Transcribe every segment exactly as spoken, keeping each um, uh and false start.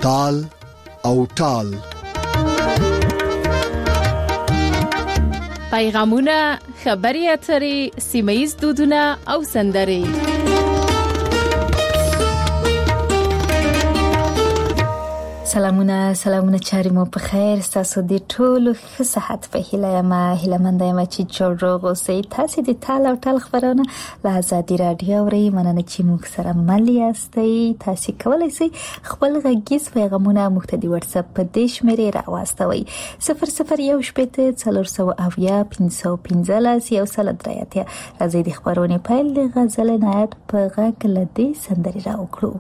تال او ټال. پیغامونه، خبري اترې، سیمه‌ییز دودونه او سندرې. سلامونه سلامونه چاري مو په خیر. تاسو د ټولو ښه صحت په هیله یم. هیله مند یم چې جوړ روغ اوسئ. تاسو د تال او ټال خبرونه له آزادي رادیو اورئ. مننه چې موږ سره مل یاستئ. تاسو کولی شئ خپل غږیز پیغامونه موږ ته د واتس اپ په دې شمېرې راواستوئ: صفر صفر یو شپېته څلور سوه اویا پنځه سوه پنځلس یو سل درې اتیا. راځئ د خبرونې پیل د غزل نایت په غږ له دې سندرې راوکړو.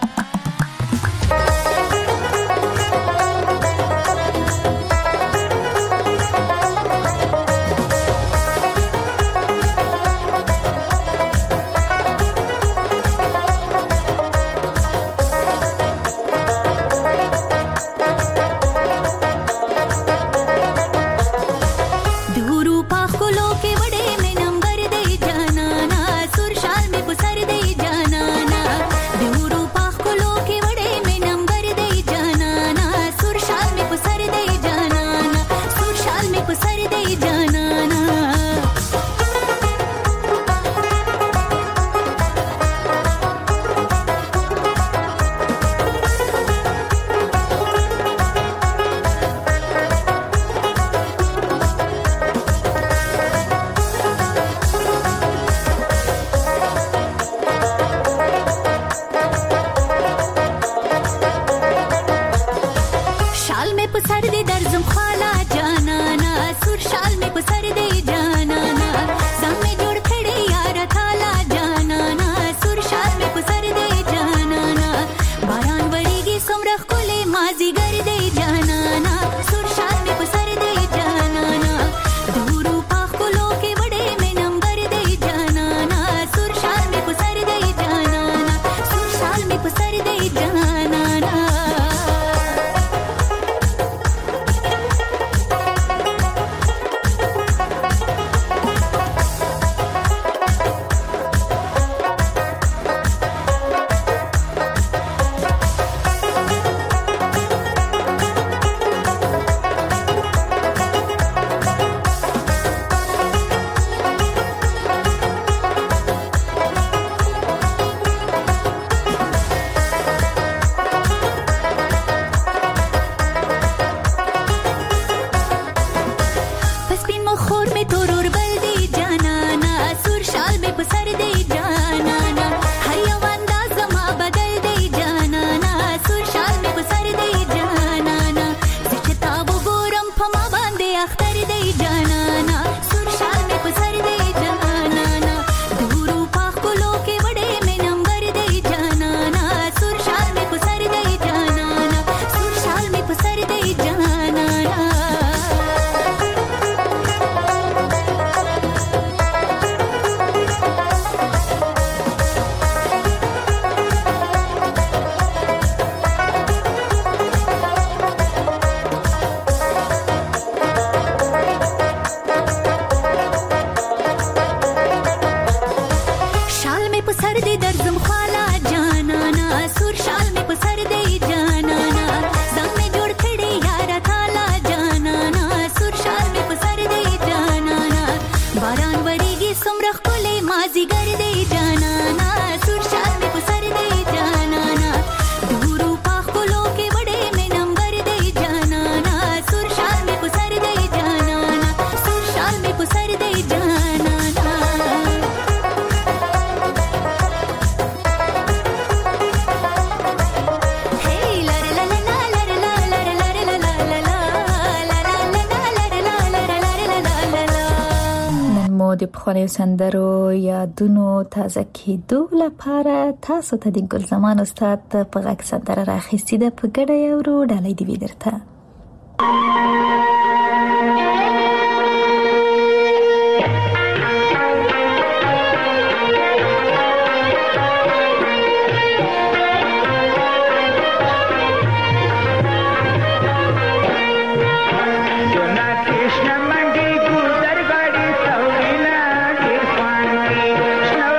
د پخوانیو سندرو یادونو تازه کېدو لپاره تاسو ته د ګل زمان استاد په غږ سندره راخیستې ده. په ګډه یې اورو. ډالۍ دې وي درته.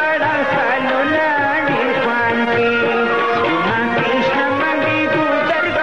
Krishna Mandi Gudar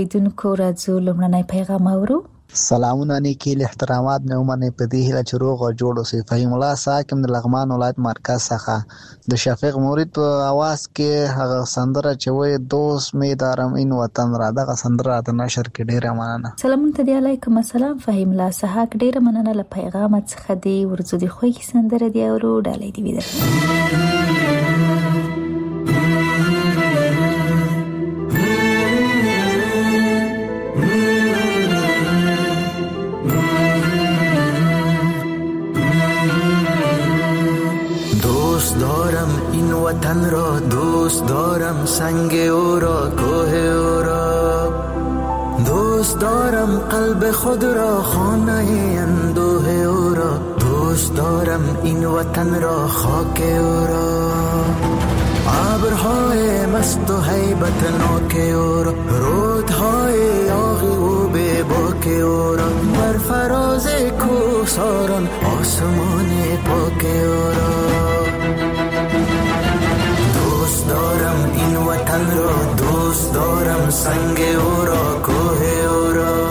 اوریدونکو راځو لومړنی پیغام اورو. سلامونه نیکی احترامات مې ومنئ په دې هیله چې روغ او جوړ اوسئ. فهیم الله ساکم د لغمان ولایت مرکز څخه د شفیق مورید په اواز کې هغه سندره چې وایي دوست می دارم این وطن را، دغه سندره د نشر کې ډیره مننه. سلامونه ته دی، علیکم السلام. فهیم الله ساک ډیره مننه له پیغام څخه دی. ورځو دی خو کی سندره دی اورو ډالې دی ویده. وطن را دوست دارم، سنگ او را، کوه او را دوست دارم، قلب خود را، خانه اندوه او را دوست دارم، این وطن را، خاک او را، ابرهای مست و هیبتناک او را، رودهای آغی و بی باک او را، بر فراز کوهساران آسمان پاک او را دوست دارم، این وطن را دوست دارم، سنگ او را، کوه او را.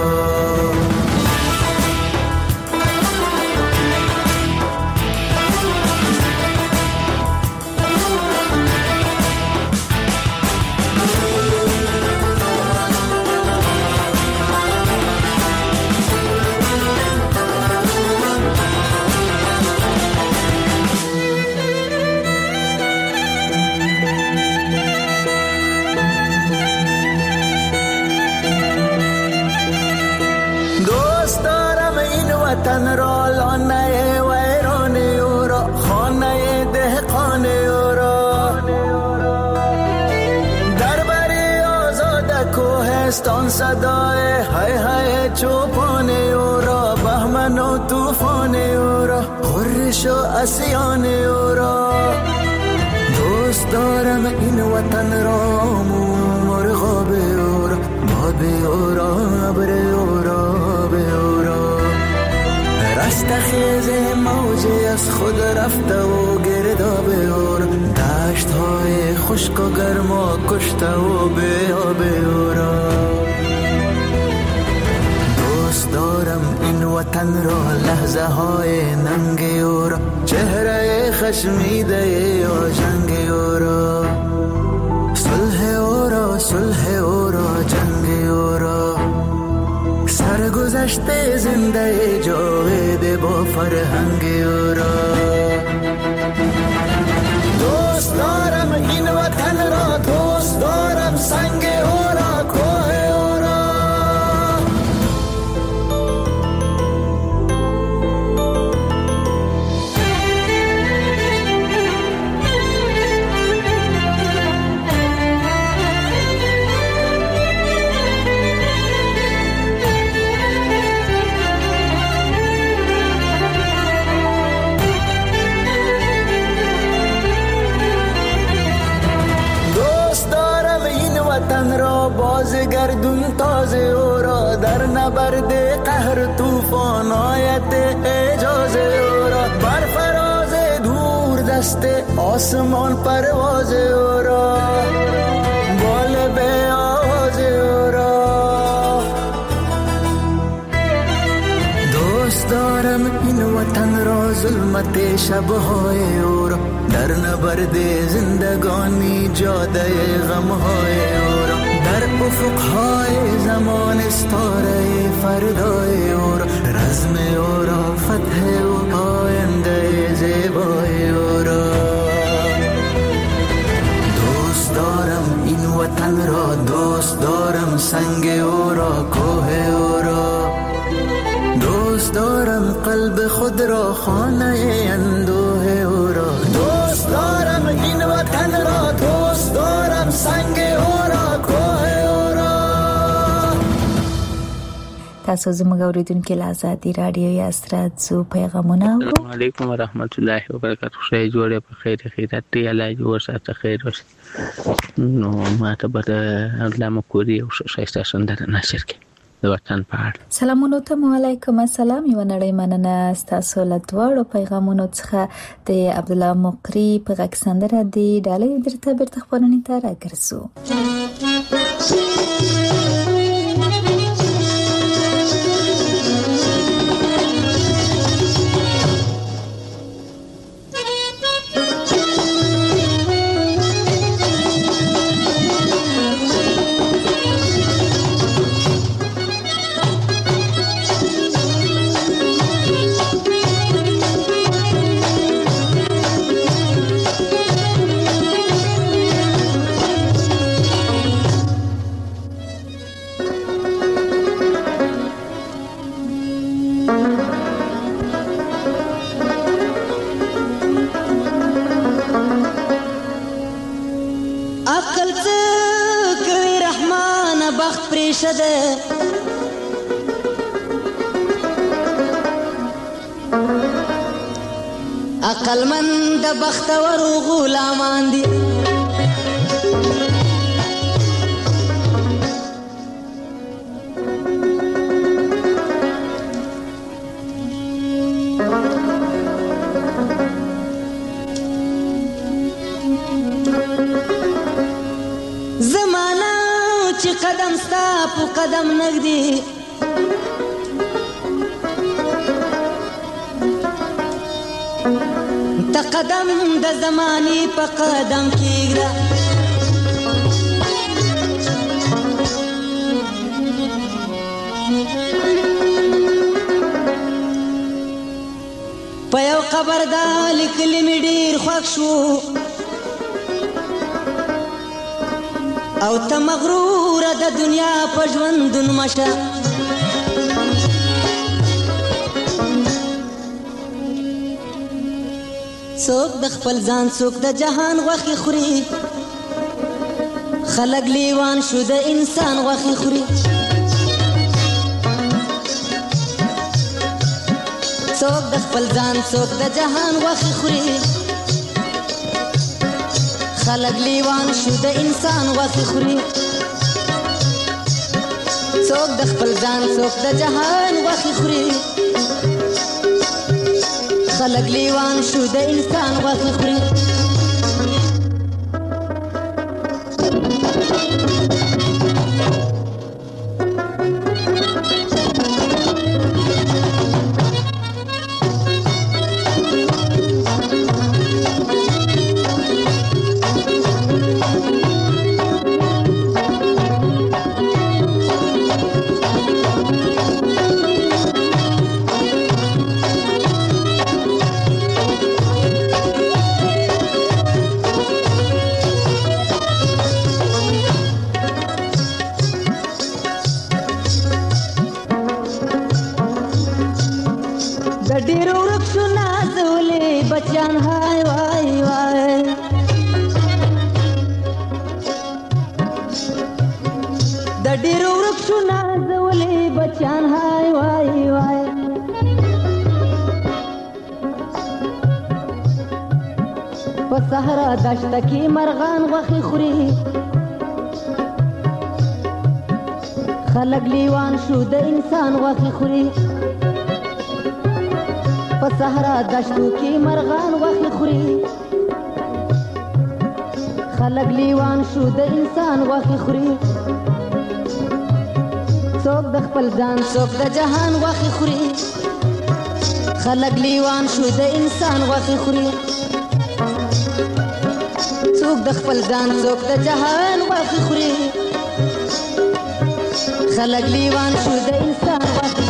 وطن را لانه ویران او را، خانه دهقان او را، در بری آزاد کوهستان صدای های های چوپان او را، بهمن و طوفان او را، خورش و اسیان او را دوست دارم، این وطن را، مرغاب او را، باد او را، ابر او را، رستخیز موجی از خود رفته و گرداب اور، دشت های خشک و گرما کشته و به آب اورا دوست دارم، این وطن را، لحظه های ننگ اورا، چهره خشمیده یا جنگ اورا، صلح اورا، صلح اورا، جنگ اورا، سرگذشته زنده جاوید با فرهنگ او را دوست دارم، این وطن را دوست دارم، سنگ او را، کوه او را. وطن را بازگردون تازه او را، در نبرد قهر طوفان آیت اجازه او را، بر فراز دور دست آسمان پرواز او را، بال به آواز او را دوست دارم، این وطن را، ظلمت شبهای او را، در نبرد زندگانی جاده غمهای او را، در افقهای زمان استاره فردای او را، رزم او را، فتح و آینده زیبای او را دوست دارم، این وطن را دوست دارم، سنگ او را، کوه او را دوست دارم، قلب خود را، خانه اندوه او را دوست دارم، این وطن را دوست دارم، سنگ او را، کوه او را. تاسو زموږ اوریدونکو له آزادي رادیو یاست، راځو پیغامونه اورو. السلام علیکم ورحمت الله وبرکاته. خیر جوړه په خیر خیرات دی، الله جوړ ساته خیر وشه. نو ما ته به علامه کوری او شایسته سندره نشر کړي د وطن په اړه. سلامونه ته، وعلیکم السلام. یو نړۍ مننه ستاسو له دواړو پیغامونو څخه. د عبد الله مقری په غږ سندره دی، ډالۍ درته بیرته خپرونې ته راګرځو. نشه ده عقلمند بختور غلامان دي زمانہ چې قدم ستا په قدم نږدې ته قدم د زمانې په قدم کېږده په یو قبر دا لیکلي مې ډېر خوښ شو او ته مغروره د دنیا په ژوندون مشه څوک د خپل ځان څوک د جهان غوښې خوري خلک لیوان شو د انسان غوښې خوري څوک د خپل ځان څوک د جهان غوښې خوري خلق لیوان شو د انسان غوښې خوري څوک د خپل ځان څوک د جهان غوښې خوري خلق لیوان شو د انسان غوښې خوري صحرا دشت کی مرغان غوښې خوري خلق لیوان شو د انسان غوښې خوري په صحرا دشتو کې مرغان غوښې خوري خلق لیوان شو د انسان غوښې خوري څوک د خپل ځان څوک د جهان غوښې خوري خلق لیوان شو د انسان غوښې خوري څوک د خپل ځان څوک د جهان غوښې خوري خلق لیوان شو د انسان غوښې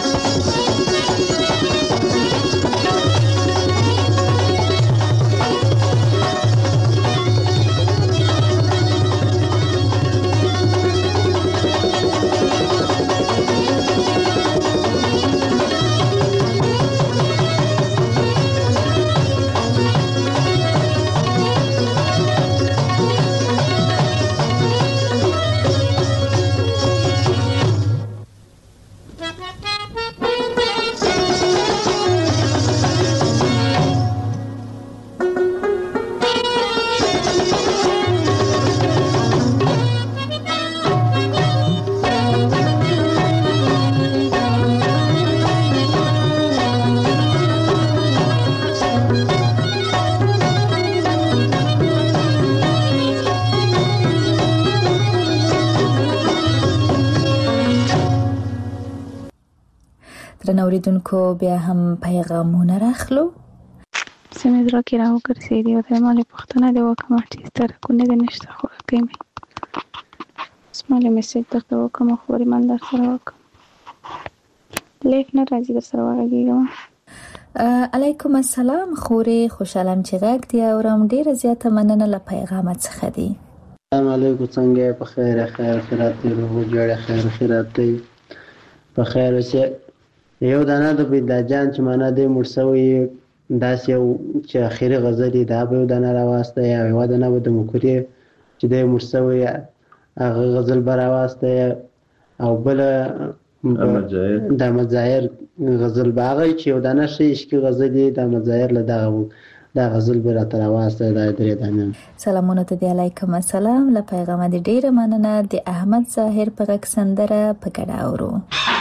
اوریدونکو بیا هم پیغامونه راخلو سمې زړه کې راوګرځېدې او د مالې پوښتنه دې وکړم چې سترګونه دې نشته خوږې مې اسمالې میسج درته وکړم خبرې من در سره وکړم لیک نه راځي در سره وغږېږم علیکم السلام خورې خوشحالم چې غږ دې اورم ډېره زیاته مننه له پیغامه څخه دي السلام علیکم څنګه په خیر خیر خیرات دې روغ جوړه خیر خیرات دې په خیر اوسې یو دانه د بيداجان چې معنا دې مرسوي داس یو چې اخیری غزل دا به یو دانه راواسته یا یو دانه به د مکوري چې دې مرسوي هغه غزل براواسته او بل د احمد ظاهر غزل باغی چې یو دانه شي عشقي غزل د احمد ظاهر له دغه دا غزل به راته راواسته د درې دانې. سلامونه ته دی، علیکم السلام. له پیغام د ډیره مننه. د احمد ظاهر په غږ سندره په ګډه اورو.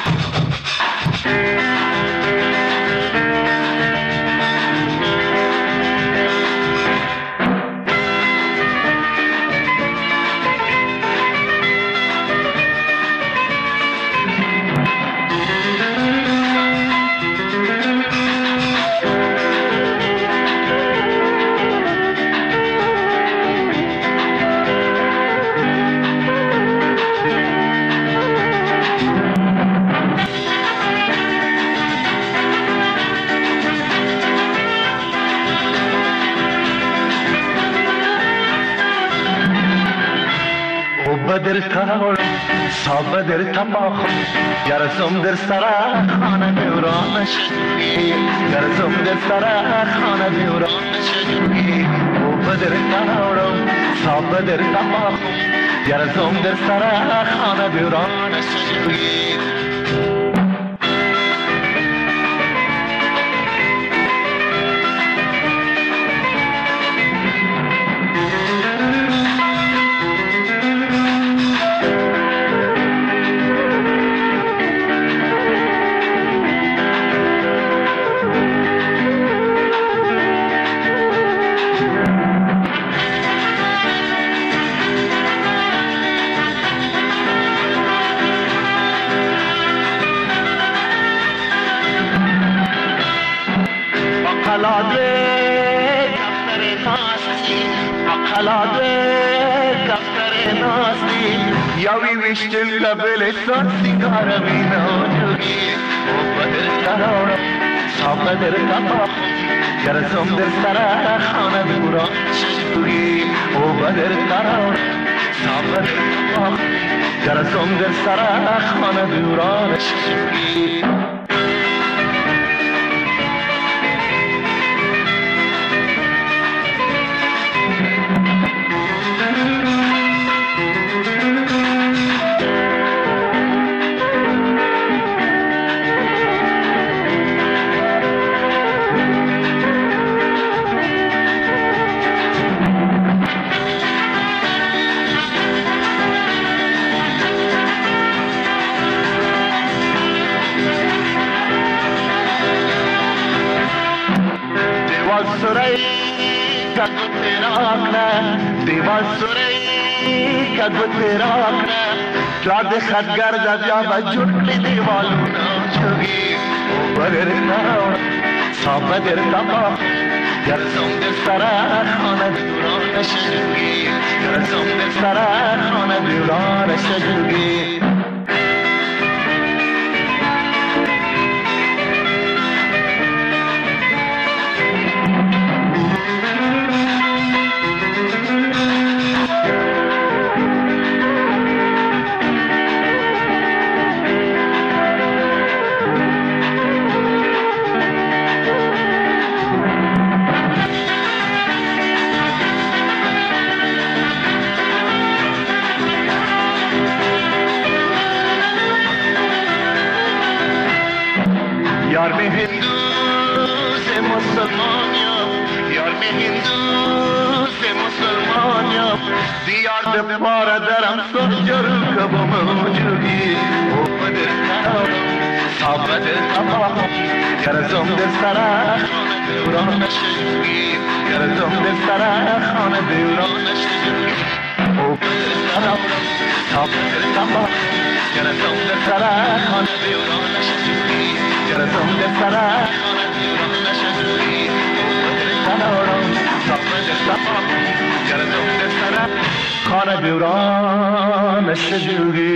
بدر تاور صاب بدر تباخ گرزم در سرا خانه بیورانش گرزم در سرا خانه بیورانش او بدر تاور صاب بدر تباخ گرزم در سرا خانه بیورانش وشتل لبل سنگار مینا جوگی او بدر تراوڑا صاف بدر تباخ گرزم در سرا خانه دوران شجوگی او بدر تراوڑا صاف بدر تباخ گرزم در سرا خانه دوران شجوگی دیوال سوری کدو تیرا آکنا جاد خدگر جا بجوٹلی دیوالونا چوگی او بدر تاوڑا صاف بدر تباخ گرزم در سرا خانه دوران شجوگی گرزم در سرا خانه دوران شجوگی यार में हिंदू से मुसलमान यार में हिंदू से मुसलमान दियार दे पारा दरम सोचर कब मौजूदी ओ बदर तारो साब बदर तबाह गरजम दे सरा खाने दौरान शजूगी गरजम दे सरा खाने दौरान शजूगी ओ बदर तारो साब बदर तबाह गरजम दे सरा खाने दौरान शजूगी گرزم در سرا خانه دوران شجوگی او بدر تاوڑا صاف بدر تباخ گرزم در سرا خانه دوران شجوگی.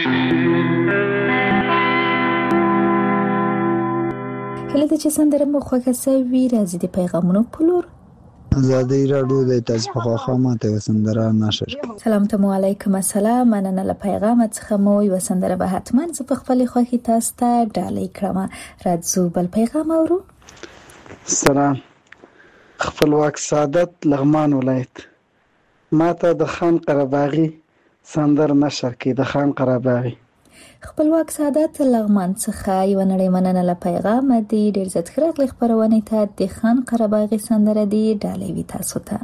هله د چې سندره مو خوښه سوي راځي د پیغامونو په لور. زادی راډیو د تاسو په خوا ماته وسندره نشر. سلام ته علیکم السلام. مننه له پیغام څخه مو یو سندره به حتما ز په خپل خوښی تاسو ته ډالۍ کړم. راځو بل پیغام اورو. سلام. خپلواک سعادت لغمان ولایت. ماته د خان قرباغي سندر نشر کې د خان قرباغي خپلواک سعادت لغمان څخه یو نړۍ مننه له پیغام دی. ډیر زیات خراغلی خبرونه ته د خان قرباغي سندره دی ډالۍ وی تاسو ته.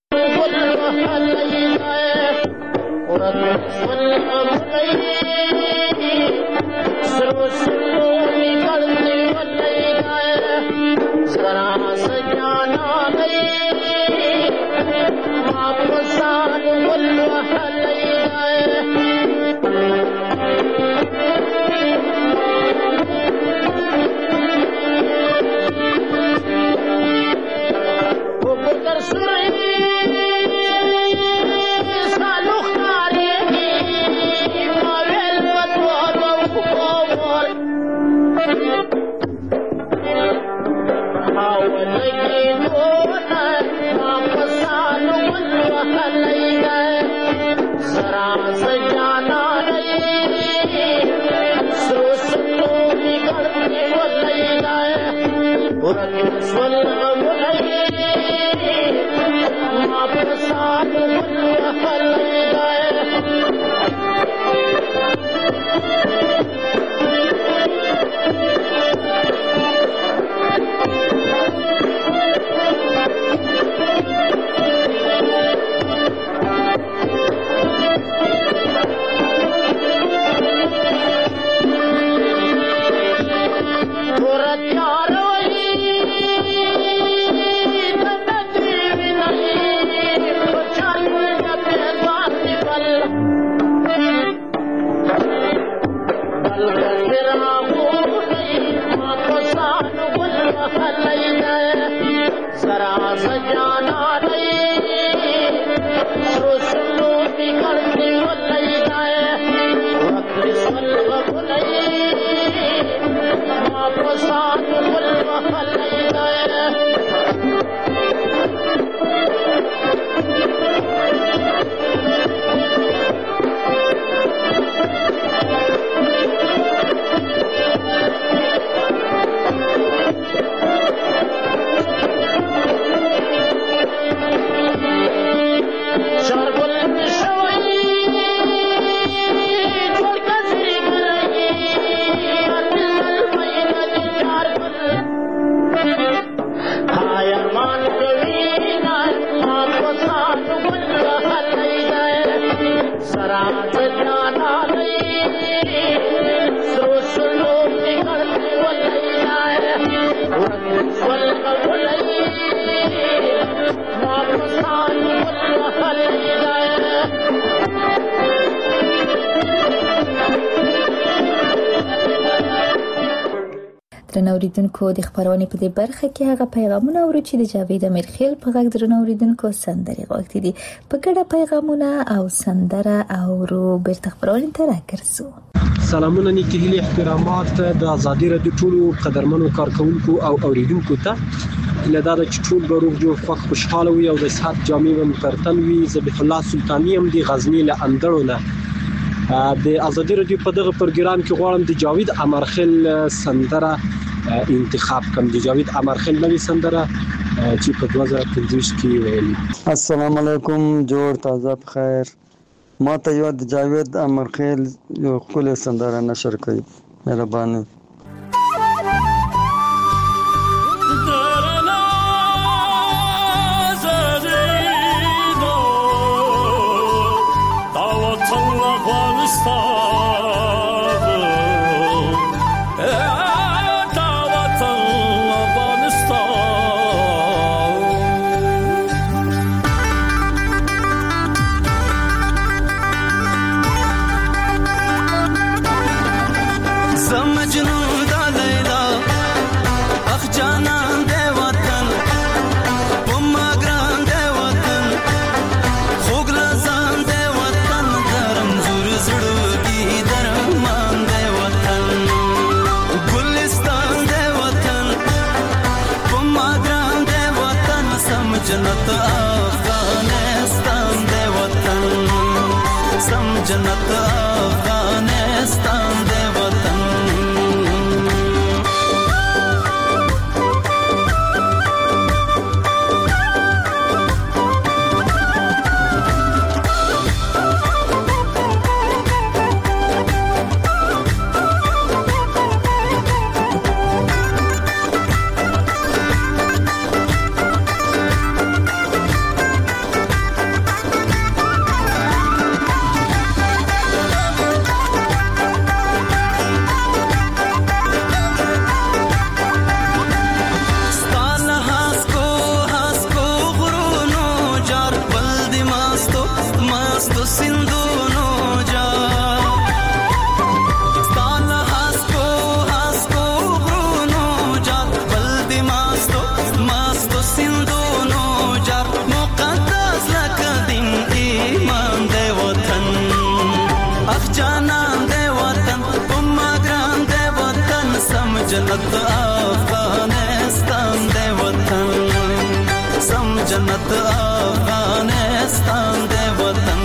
درنوریدونکو د خبرونه په دې برخه کې هغه پیغامونه ورو چې د جاوید امیرخیل په غږ درنوریدونکو سندري غوښتي دي په ګډه پیغامونه او سندره او ورو بیرته خبرونه ته راګرځو. سلامونه نیکی هیله احترامات د ازادي رادیو ټولو قدرمنو کارکونکو او اوریدونکو ته لدا د ټول غروب جو خوښ خوشاله وي او د صحت جامع ممترتن وي. ذبیح الله سلطانی هم د غزنی له اندړونه د ازادي رادیو په دغه پروګرام کې غواړم د جاوید امرخیل سندره انتخاب کوم. د جاوید امرخیل نوې سندره چې په دوه زره پنځه کې ویل. السلام علیکم، جوړ تازه بخیر. ما ته یو د جاوید امرخیل یو خپل سندره نشر کړئ، مهرباني. Mecnun جنت افغانستان دی وطن سم جنت افغانستان دی وطن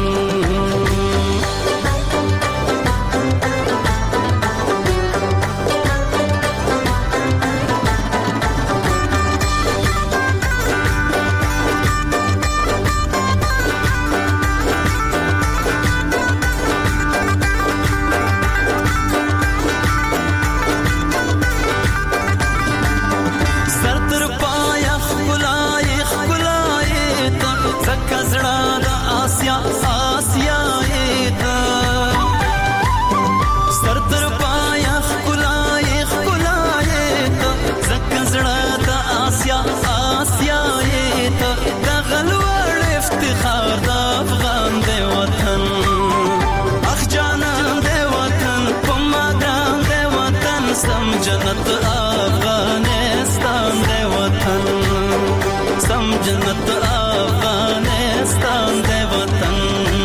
جنت افغانستان دی وطن سم جنت افغانستان دی وطن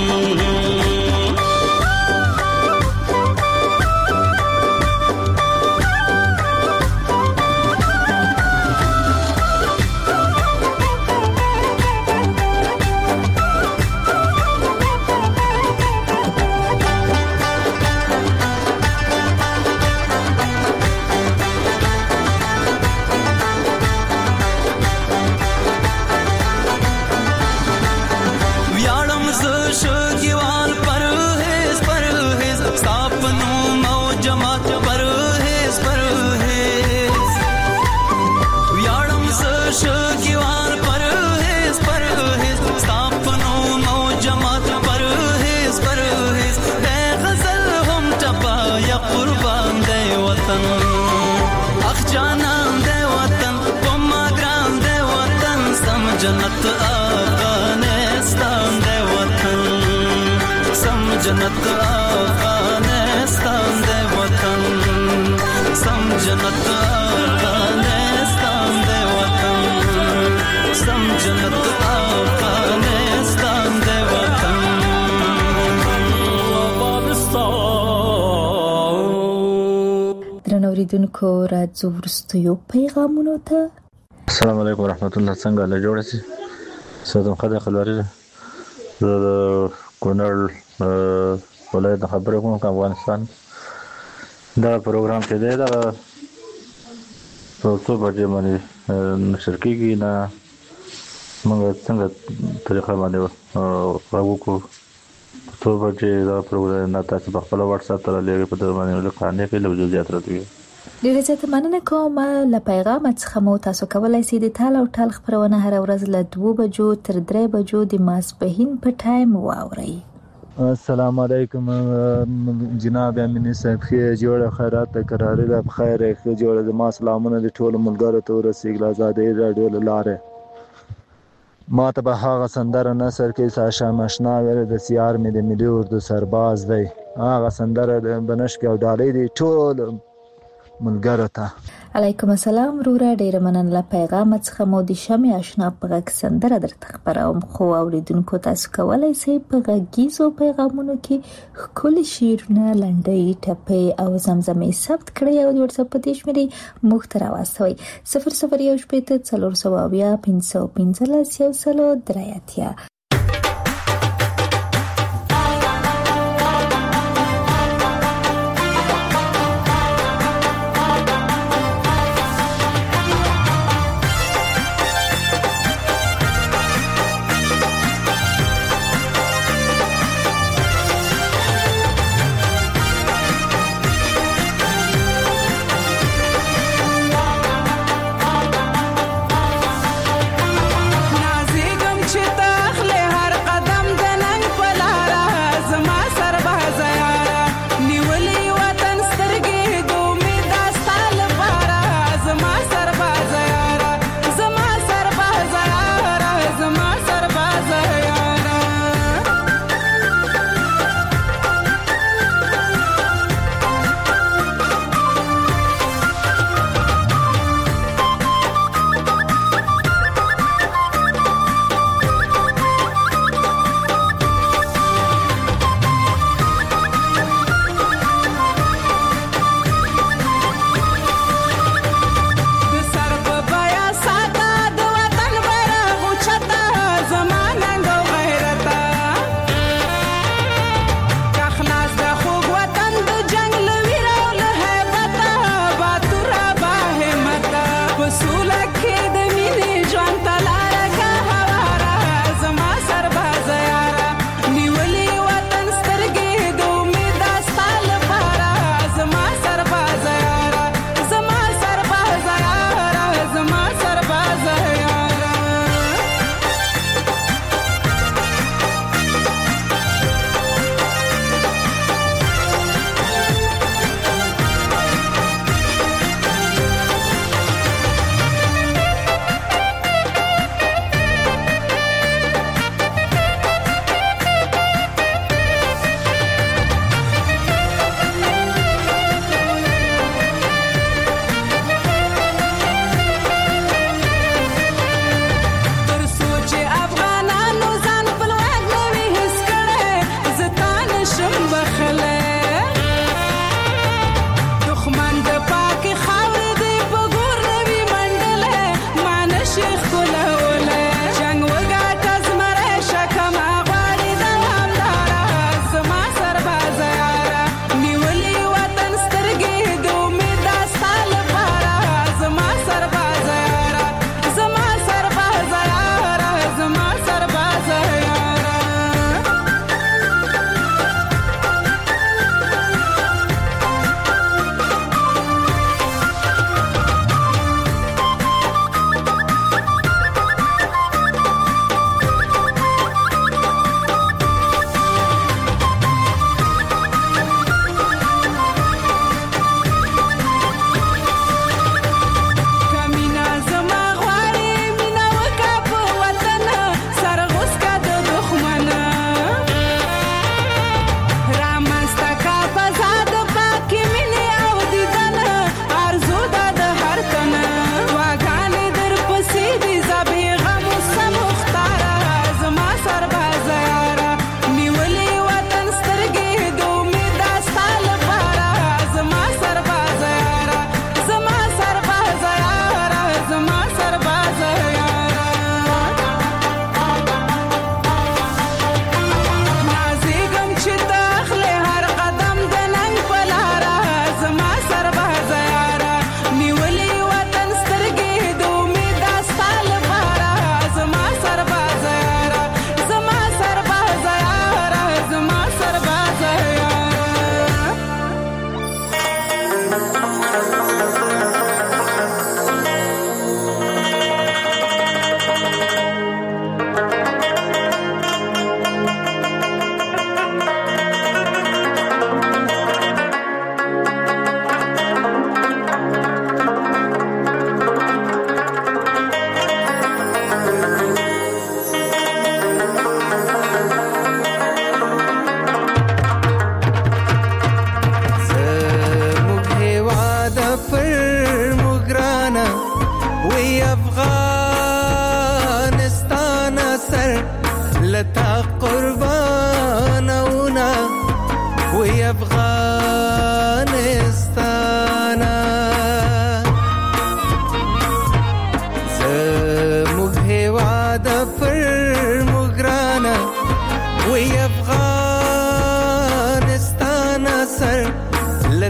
جنت افغانستان دی وطن سم جنت افغانستان دی وطن سم جنت افغانستان دی وطن سم جنت افغانستان دی وطن درنو اوریدونکو راځو وروستیو پیغامونو ته. السلام علیکم ورحمت الله. څنګه له جوړ شي ساده خدای خلواری زه کونړ ولایت خبرې کوم افغانستان دا پروګرام چې دی دا په څو بجې باندې نشر کیږي نه موږ څنګه طریقه باندې راغو کو څو بجې دا پروګرام نه تاسو په خپل واتس اپ ته لګي په دغه باندې له قانې کې له جزئیات راځي. ډیره زیاته مننه کوم. له پیغام څخه مو تاسو کولای شئ د تال او ټال خبرونه هر ورځ له دوه بجو تر درې بجو د ماسپښین په ټایم واورئ. السلام علیکم جناب امین صاحب، خیر جوړه خیرات قرار ده بخیر خیر جوړه د ما سلامونه د ټولو ملګرو ته ورسیږي. آزادۍ رادیو لاره ما ته به هغه سندره نثر کې ساشا مشنا ویل د سیار مې د ملي اردو سرباز دی. هغه سندره د بنشک او ډالۍ دی ټول ملګرو ته. علیکم السلام وروره، ډیره مننه. له پیغام څخه مو د شمع آشنا په غږ سندره درته خبروم، خو اوریدونکو تاسو کولای شئ په غږیزو پیغامونو کې ښکلي شعرونه، لنډۍ، ټپې او زمزمې ثبت کړئ او د واتس اپ په دې شمېرې موږ ته راواستوئ صفر صفر یو شپېته څلور سوه اویا پنځه سوه پنځلس یو سل درې اتیا. نازیګم چې تخله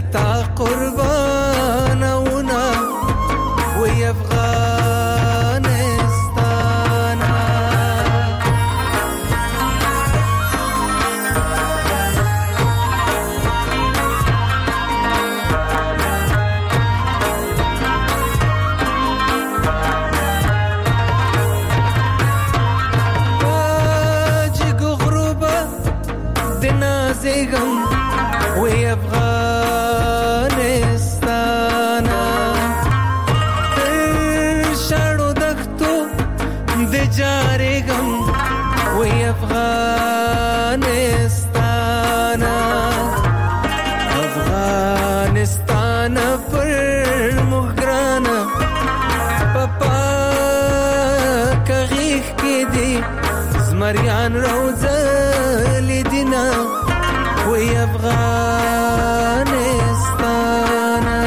ستا قربانونا وی افغانستانا واجگو غروبا دنازیگم وی افغانستانا تر شاړو دښتو د جارېږم وی افغانستانا افغانستانا پر موږ ګرانه په پاکه غېږ کې دي زمریان روزلي دینه وی افغانستانا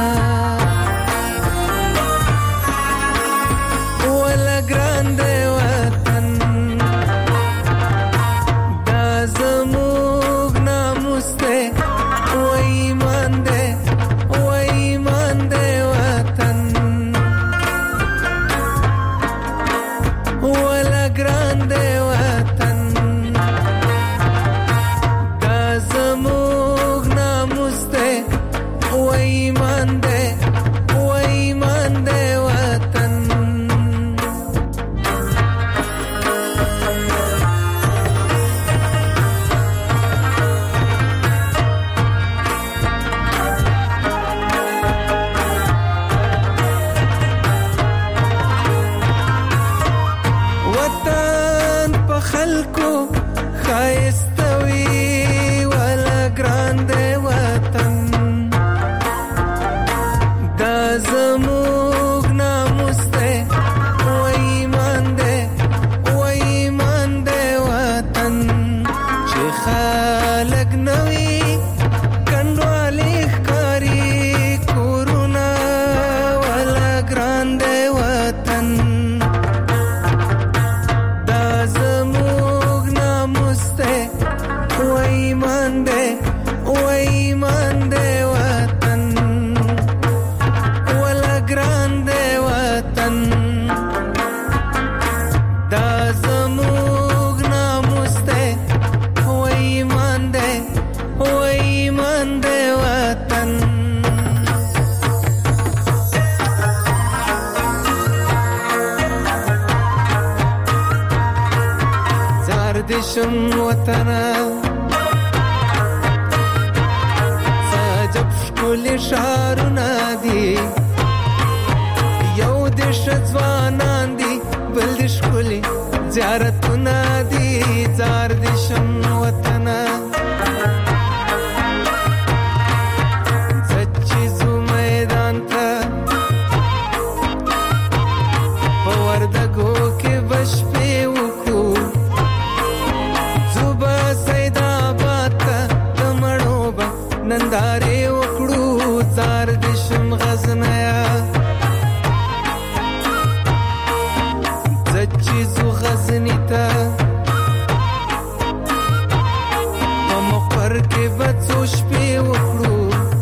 ولا ګران دی وطن دا زموږ ناموس دی و ایمان دی و ایمان دی وطن ولا ګران دی وطن زموږ ناموس دی و ایمان دی و ایمان دی وطن وطن په خلکو ښایسته وي زموږ ناموس دی و ایمان دی و ایمان دی وطن چې خلک نوي کنډوالې ښکاري کورونه ولا ګران دی وطن دا زموږ ناموس دی و ایمان دی و ایمان دی وطن ګران دی وطن دا زموږ ناموس دی و ایمان دی و ایمان دی وطن زار دې شم وطنه سجب ښکلي ښارونه دي یو د ځوانان دي بل د ښکلي زیارتونه دي زار د شم وطنه زه چې ځو میدان ته په وردګو کې به شپې وکړو ځو به سیدآباد ته د مڼو به نندارې وکړو زار د شم غزنیه چیزو غزنی تا په مقر کې بڅو شپې وکړو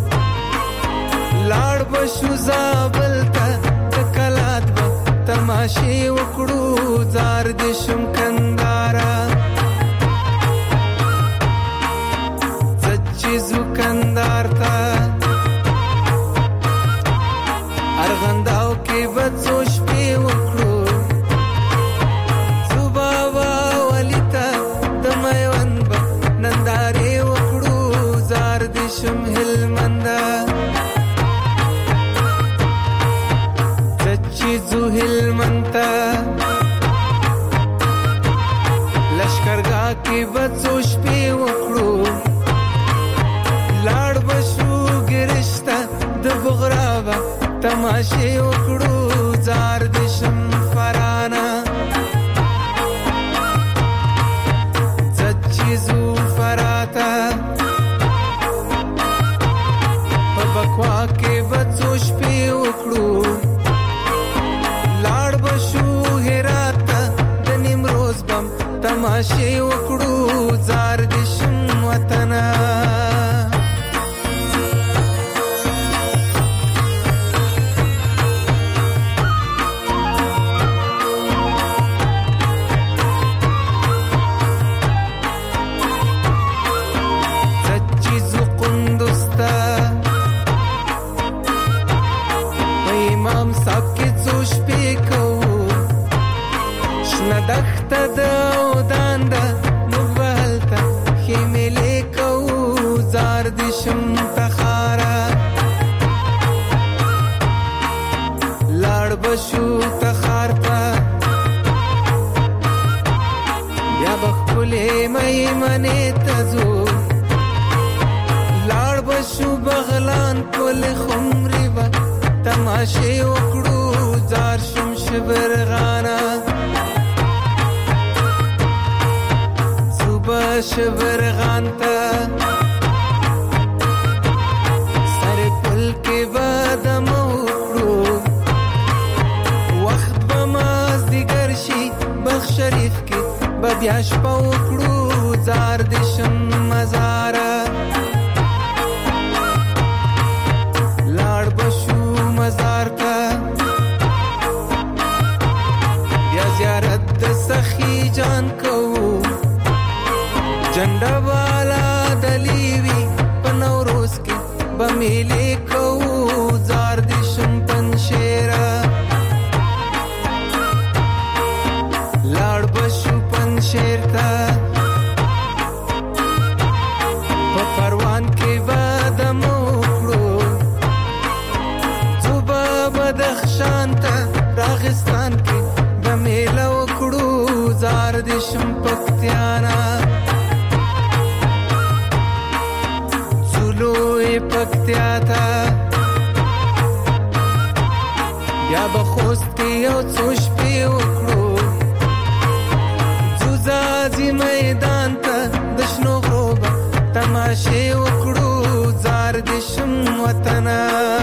لاړ بشو زابل ته د کلات به تماشې وکړو زار دې شم کندارا زه چیزو کندار ته ارغنداو کې بڅو شپې وکړو نندارې وکړو زار دې شم هلمنده زه چې ځو هلمند ته لښکرګاه کې به څو شپې وکړو لاړ به شو ګرش ته د بغرا به تماشې وکړو زار دې شم فرانه زو فراتا په بکوا کې به څو شپې وکړو لاړ به شو هرات ته د نیمروز بم تماشې وکړو زار دې شم وطنه بشو تخارتا بیا بخپلې میمنې ته ځو لاړ بشو بغلان کل خمرې به تماشې وکړو زار شم شبرغانا زوبه شبرغان ته سر پل کې به دم وکړو وخت به مازدیګر شي بخ شریف کې به بیا شپه وکړو زار دې شم مزاره لاړ بشو مزار ته بیا زیارت د سخی جان کوو جنډه والا دلیوی په نوروز کې به میلې کوو زار دې شم پنشیره لاړ بشو پنشیر ته په پروان کې به دم وکړو ځو به بدخشان ته راغستان کې به میله وکړو زار دې شم پکتیانا ځولوی پکتیا ته بیا به خوست کې یو څو شپې وکړو ځو ځاځي میدان ته د شنو غرو به تماشې وکړو زار دې شم وطنه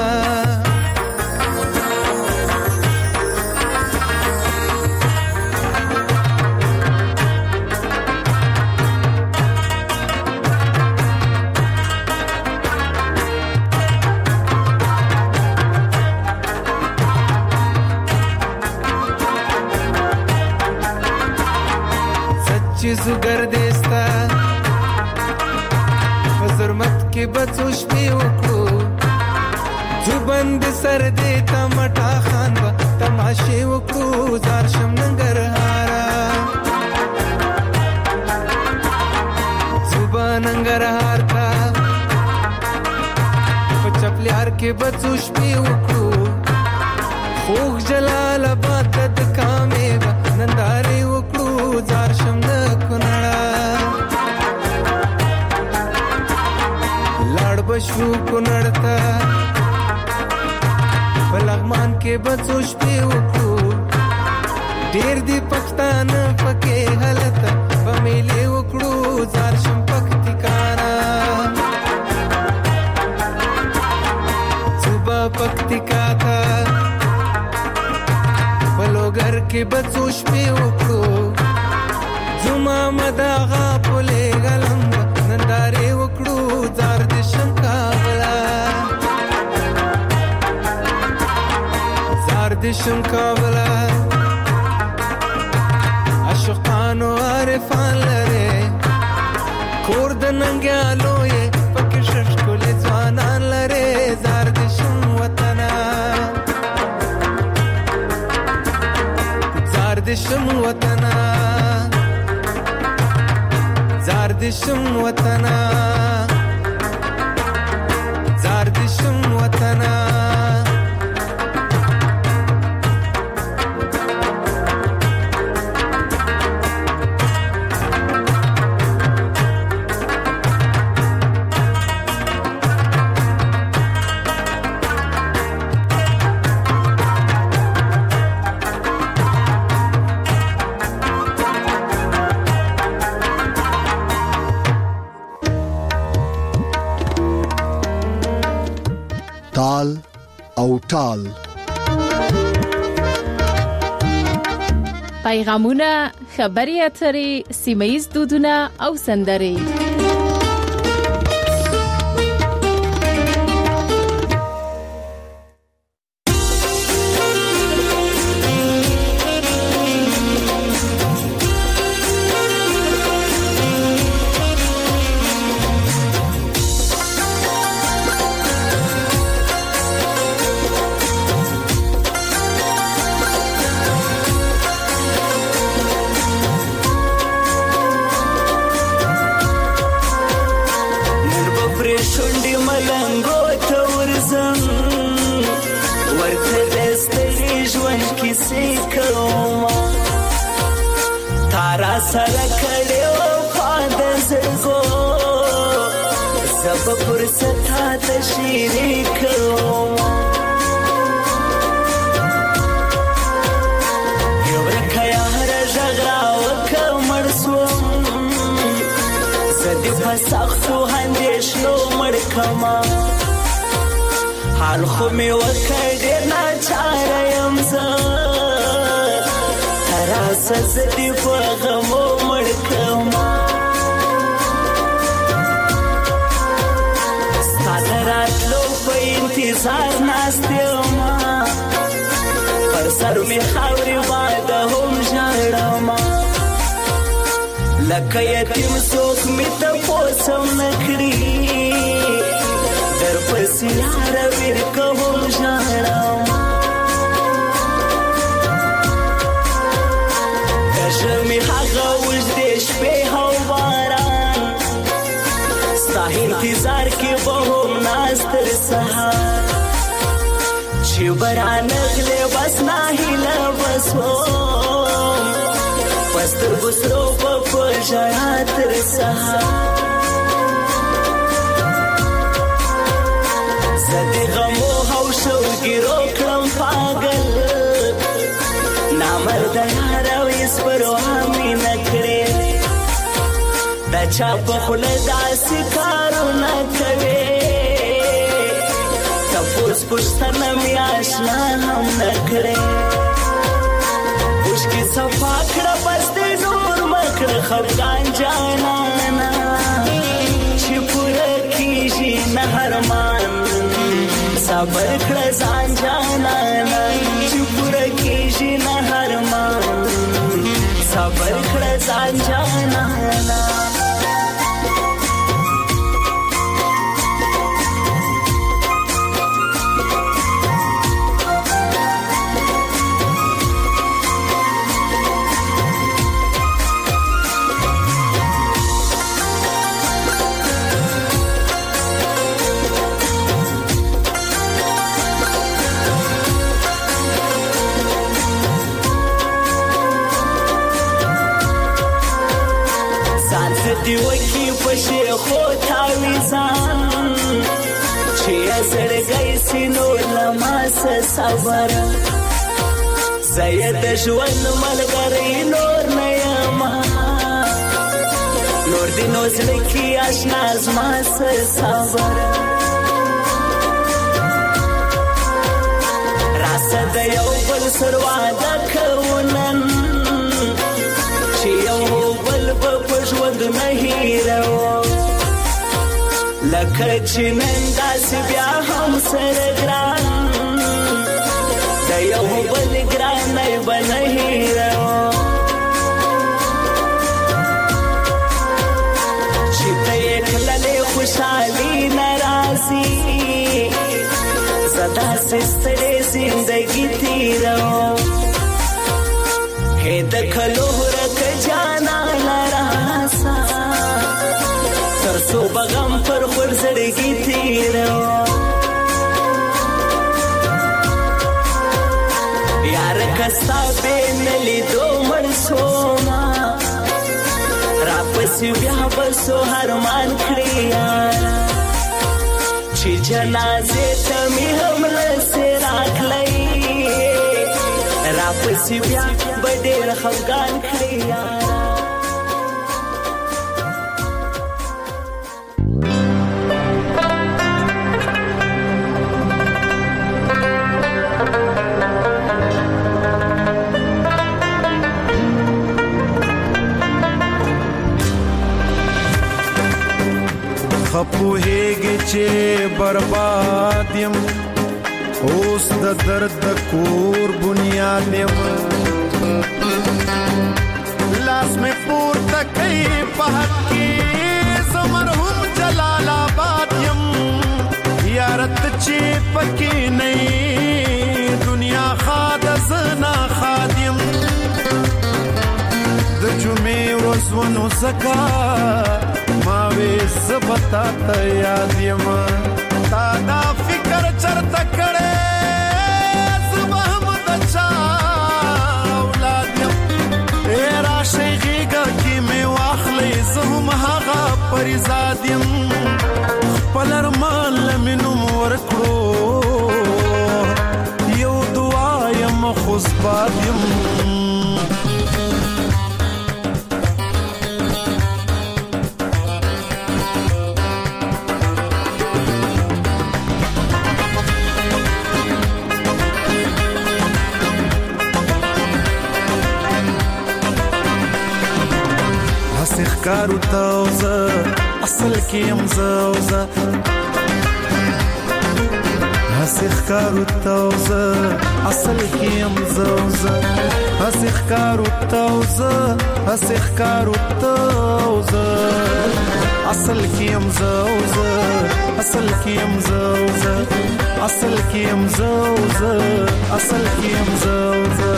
چیزو گردستا وزرمت کې بچو شپې وکړو جو بند سر دې تمټا خان با تماشې وکړو زار شم ننګرهارا زوبا ننګرهار تا په چپلیار کې بچو شپې وکړو خوږ جلال آباد د کامې با نندارې وکړو زار شم د کونړه لاړ بشو کونړ ته په لغمان کې بڅو شپې وکړو ډېر دي پښتانه پکې هلته په میلې وکړو زار شم پکتیکانا صوبه پکتیکا ته په لوګر کې بڅو شپې وکړو زما مداغا پولې غلم نندارې وکړو زار دې شم کابلا زار دې شم کابلا عاشقانو عارفان لره کور د ننګیالو یې پکې ششکول ځوانان لره زار دې شم وطنا زار دې شم وطنا زار دې شم وطنا زار دې شم وطنا تال او ټال پیغامونه خبري اترې سیمه‌یز دودونه او سندرې سره کړي وفا د زړګو زب فرصت ته شریک وم یو رکه یار ژغرا وکمړ سوم زدي په سختو اندېښنو مړ کما حال خو مې وکړ ډېر ناچاره یم زه تراسه زدي په غمو مړ کما ستا د راتلو په انتظار ناست یمه پر سر مې خاورې باده هم ژاړمه لکه یتیم څوک مې تپوس هم نه کړي درپسې یاره ورکه هم ژاړمه کشه مې هغه اوږدې شپې او باران ستا انتظار کې به هم ناست تر سهار چې به رانغلې بس ناهیله به سوم په سترګو سرو به په ژړا تر سهار زه د غمو او شوګیرو کړم پاګل نامرده یاره ویس پروا مې نه کړې د چا په خوله داسې کارونه کوې تپوس پوښتنه مې اشنا هم نه کړې اوښکې صفا کړه بس دې نور مه کړه خفګان جانانه چې پوره کېږي نه ارمان صبر کړه ځان جانانه چې پوره کېږي نه ارمان صبر کړه ځان جانانه دی وکی په شیخو تاویزان چې زړګی سي نور لما څه صبر زه یې د ژوند ملګری نور نه یمه نور دې نو زړه کې اشنا زما څه صبر راسه د یو بل سر واده کوو نن چې یو بل به په ژوند نه هیروم لکه چې نن داسې بیا هم سره ګران د یو بل ګرانۍ به نه هیروم چې ته یې کللې خوشحالي نه راځي زه داسې ستړې زندګي تېروم هې د کلو ورکه جانا لراسا تر څو به غم پر خور زړګي تېروم یاره که ستا بې نه لیدو مړ سومه راپسې بیا به څو ارمان کړې یاره چې جنازې ته مې هم لسې راغلی راپسې بیا به ډېر خفګان کړې یاره خپوهېږي چې برباد یم اوس د درد د کور بنیاد یم لاس مې پورته کوي په حق کې زه مرحوم جلال آباد یم یارت چې پکې نه دنیا خاد زه ناخاد یم د جمعې ورځ ونو ځکه ما وې زه به تا ته یاد یم تا دا فکر چرته کړی زه به هم د چا اولاد یم ای راشئ غېږه کې فریزاد یم خپل ارمان لمنوم ورکړو یو دعا یم خوش باد یم کارو تاوزه اصل کیم زوزه هسیخ کارو تاوزه اصل کیم زوزه هسیخ کارو تاوزه هسیخ کارو تاوزه اصل کیم زوزه اصل کیم زوزه اصل کیم زوزه اصل کیم زوزه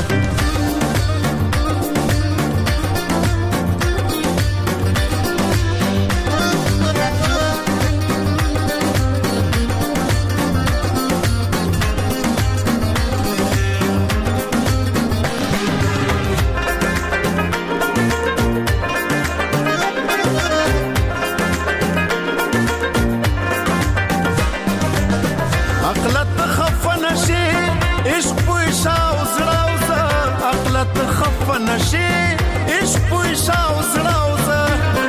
نشي عشق پوي شاو زړاوزه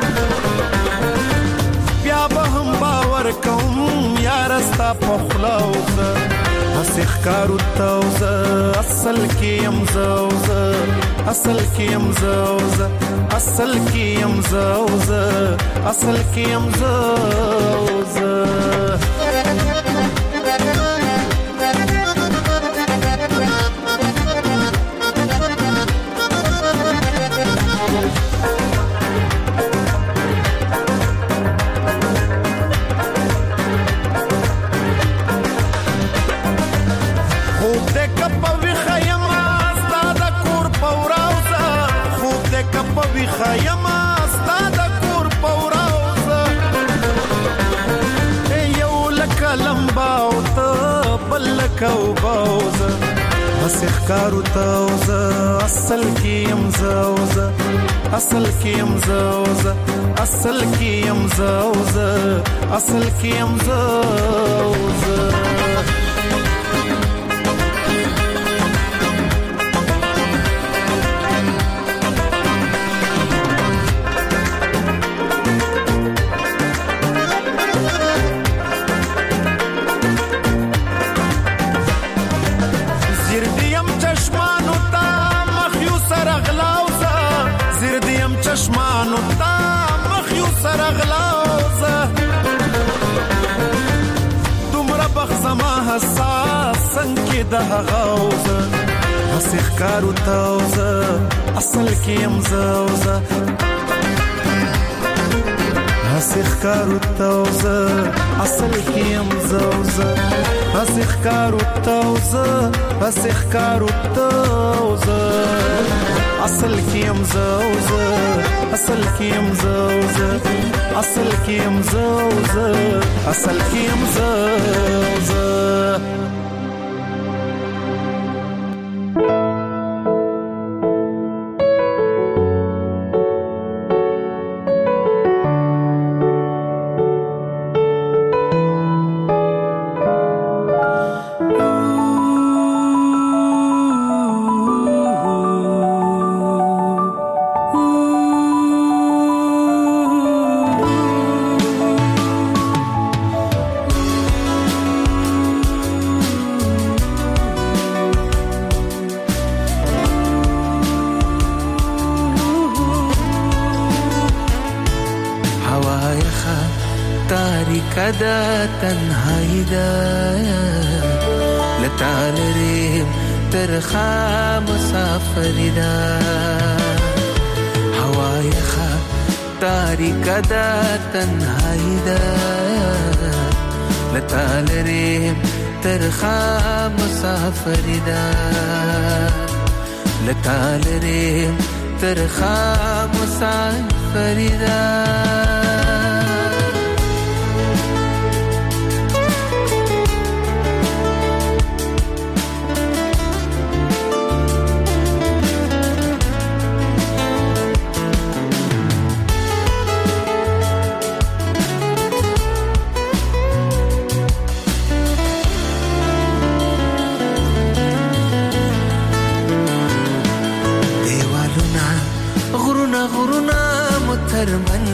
بیا به هم باور کوم یار ستا په خلاوزه هسې ښکارو توزه اصل کې یم زوزه اصل کې یم زوزه اصل کې یم زوزه اصل کې یم زوزه خیمه ستا د کور پوراوزه یو لکه لمبا او ته بل لکه اوباوزه هسې ښکارو توزه اصل کې یم زوزه اصل کې یم زوزه اصل کې یم زوزه اصل کې یم زوزه چشمانو تا مخیو سرغلاوزه دومره بخزما حساس سنکی ده غوزه هسې ښکارو توزه اصل کې یم زوزه هسې ښکارو توزه اصل کې یم زوزه هسې ښکارو توزه هسې ښکارو توزه اصل کې یم زوزه اصل کې یم زوزه اصل کې یم زوزه اصل کې یم زوزه کدا تنهایی دا لتالریم ترخا مسافری دا هوای خا تاریک دا تنهایی دا لتالریم ترخا مسافری دا لتالریم ترخا مسافری دا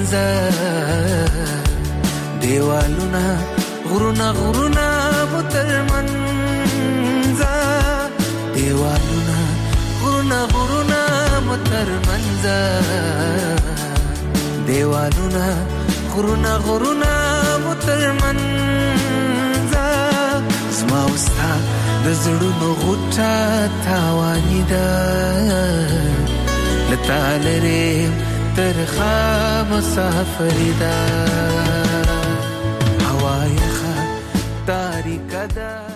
منځه دیوالونه غرونه غرونه متر منځه دیوالونه غرونه غرونه متر منځه دیوالونه غرونه غرونه متر منځه زما وستا د زړونو غوټه تاواني ده لتا لري ترخه مسافري ده هوا یخه تاریکه ده